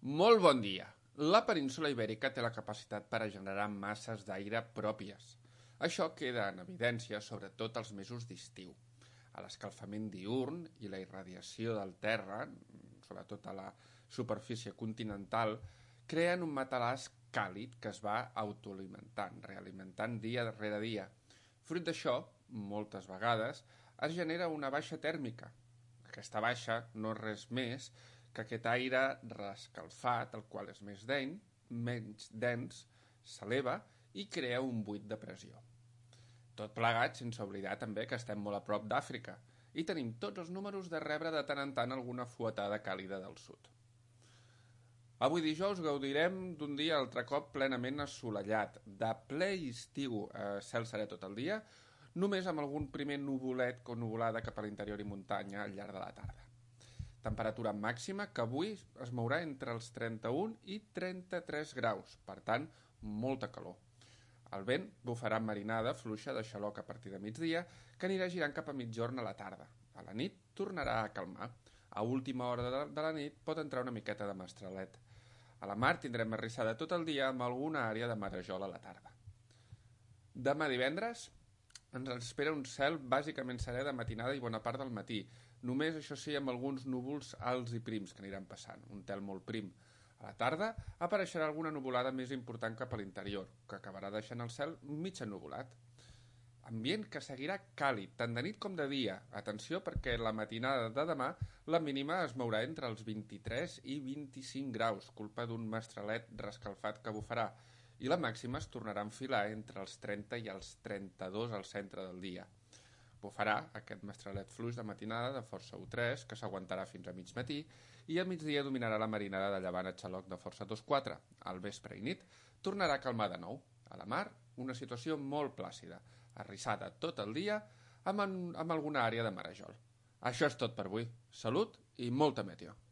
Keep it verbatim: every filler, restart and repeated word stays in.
Molt bon dia. La península Ibèrica té la capacitat per a generar masses d'aire pròpies. Això queda en evidència sobretot als mesos d'estiu. A l'escalfament diürn i la irradiació del terra, sobretot a la superfície continental, creen un matalàs càlid que es va autoalimentant, realimentant dia darrere dia. Fruit d'això, moltes vegades, es genera una baixa tèrmica. Aquesta baixa no és res més que aquest aire reescalfat, el qual és més dens, menys dens, s'eleva i crea un buit de pressió. Tot plegat sense oblidar també que estem molt a prop d'Àfrica i tenim tots els números de rebre de tant en tant alguna fuetada càlida del sud. Avui dijous gaudirem d'un dia altre cop plenament assolellat, de ple estiu, eh, cel serè tot el dia, només amb algun primer nuvolet o nuvolada cap a l'interior i muntanya al llarg de la tarda. Temperatura màxima que avui es mourà entre els trenta-un i trenta-tres graus, per tant, molta calor. El vent bufarà amb marinada fluixa de xaloc a partir de migdia, que anirà girant cap a mitjorn a la tarda. A la nit tornarà a calmar. A última hora de, de la nit pot entrar una miqueta de mestralet. A la mar tindrem arrissada tot el dia amb alguna àrea de marejol a la tarda. Demà divendres ens espera un cel bàsicament serè de matinada i bona part del matí, només això sí amb alguns núvols alts i prims que aniran passant, un tel molt prim. A la tarda apareixerà alguna nuvolada més important cap a l'interior, que acabarà deixant el cel mig ennuvolat. Ambient que seguirà càlid, tant de nit com de dia. Atenció perquè la matinada de demà la mínima es mourà entre els vint-i-tres i vint-i-cinc graus, culpa d'un mestralet rescalfat que bufarà, i la màxima es tornarà a enfilar entre els trenta i els trenta-dos al centre del dia. Bufarà aquest mestralet fluix de matinada de força u tres, que s'aguantarà fins a mig matí, i al migdia dominarà la marinada de llevant a xaloc de força dos quatre. Al vespre i nit tornarà a calmar de nou. A la mar, una situació molt plàcida, arrissada tot el dia amb, en, amb alguna àrea de marejol. Això és tot per avui. Salut i molta meteo.